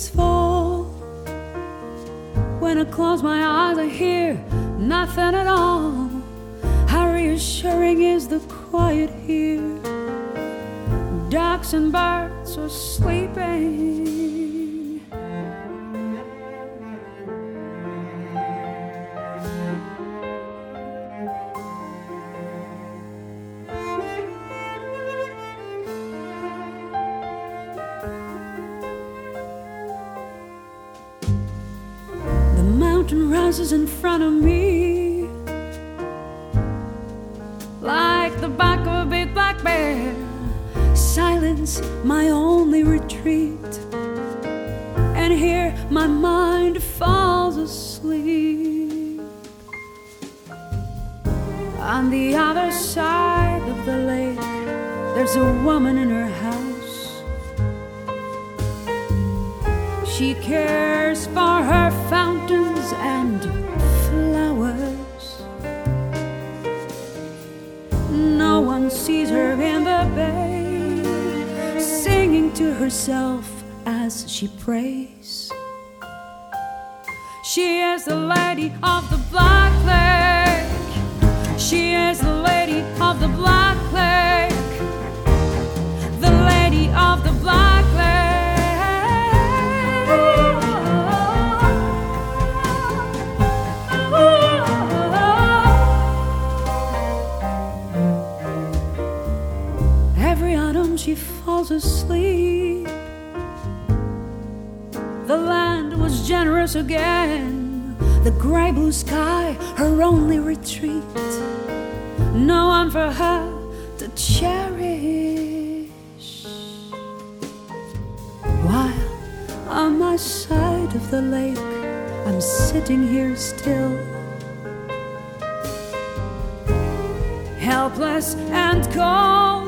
leaves fall. When I close my eyes, I hear nothing at all. How reassuring is the quiet here. Ducks and birds are sleeping. The mountain rises in front of me like the back of a big black bear. Silence, my only retreat, and here my mind falls asleep. On the other side of the lake, there's a woman in her house. She cares for her fountains and flowers. No one sees her in the bay, singing to herself as she prays. She is the lady of the Black Lake. She is the lady of the Black Lake. The lady of the Black Lake. Every autumn she falls asleep. The land was generous again. The gray blue sky, her only retreat. No one for her to cherish. While on my side of the lake, I'm sitting here still, helpless and cold.